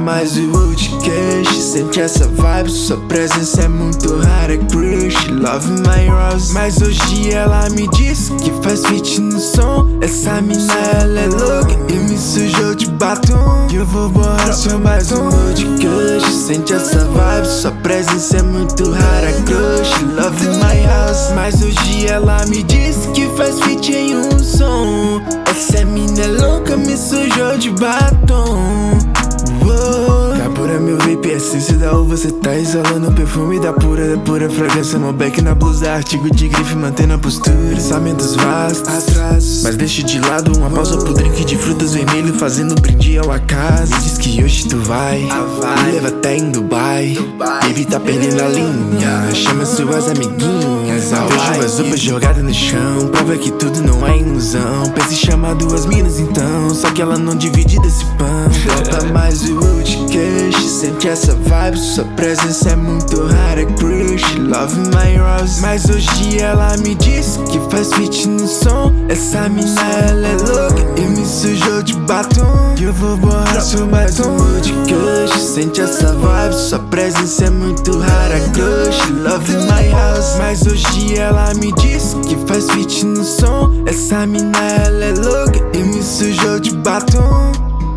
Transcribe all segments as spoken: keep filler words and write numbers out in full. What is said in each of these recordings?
mais o Outcast. Sente essa vibe, sua presença é muito rara, crush. Love my rose. Mas hoje ela me disse que faz feat no som. Essa mina ela é louca e me sujou de batom. Eu vou borrar só mais um Outcast. Sente essa vibe, sua presença é muito rara, crush. Love my house. Mas hoje ela me disse que faz feat em um som. Essa mina é louca, me sujou de batom. Capura meu vape, essência da uva, cê tá exalando o perfume da pura, da pura fragrância. Malbec na blusa, artigo de grife, mantendo a postura. Pensamentos vastos, atrás, mas deixe de lado uma pausa pro drink de frutas vermelho, fazendo um brinde ao acaso. Me diz que hoje tu vai, me leva até em Dubai. Baby tá perdendo a linha, chama suas amiguinhas. Vejo as roupas jogadas no chão, prova que tudo não é ilusão. Pensa em chamar duas minas então, só que ela não divide desse pão. Falta mais o Outcast. Sente essa vibe, sua presença é muito rara, crush. Love my rose. Mas hoje ela me disse que faz feat no som. Essa mina ela é louca e me sujou de batom. Eu vou borrar seu batom. Outcast. Sente essa vibe, sua presença é muito rara, crush. Love my house. Mas hoje ela me disse que faz feat no som. Essa mina ela é louca e me sujou de batom.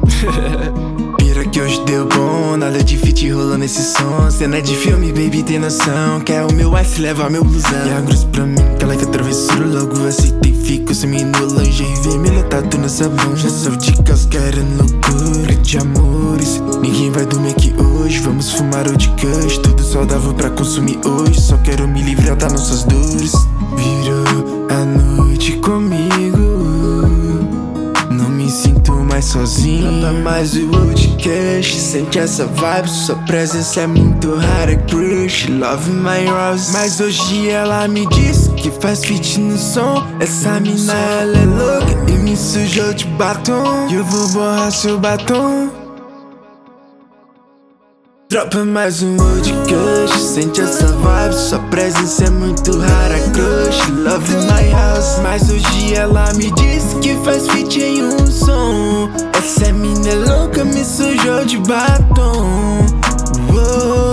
Pira que hoje deu bom, nada de feat rolando nesse som. Cena de filme, baby, tem noção. Quer o meu ice, leva meu blusão. E a grosso pra mim, que ela que travessura. Logo aceitei, fico seminu, lingerie vermelha, tatu no sabão. Já sou dicas, querendo loucura de amores. Ninguém vai dormir aqui hoje, vamos fumar o de cush. Tudo saudável pra consumir hoje, só quero me livrar das nossas dores. Virou a noite comigo, não me sinto mais sozinho. Nada mais o Outcast. Sente essa vibe, sua presença é muito rara, crush. Love my rose. Mas hoje ela me disse que faz feat no som. Essa mina ela é louca e me sujou de batom. Eu vou borrar seu batom. Dropa mais um Outcast. Sente essa vibe, sua presença é muito rara, crush. Love my house. Mas hoje ela me disse que faz feat em um som. Essa mina é louca, me sujou de batom. Uou.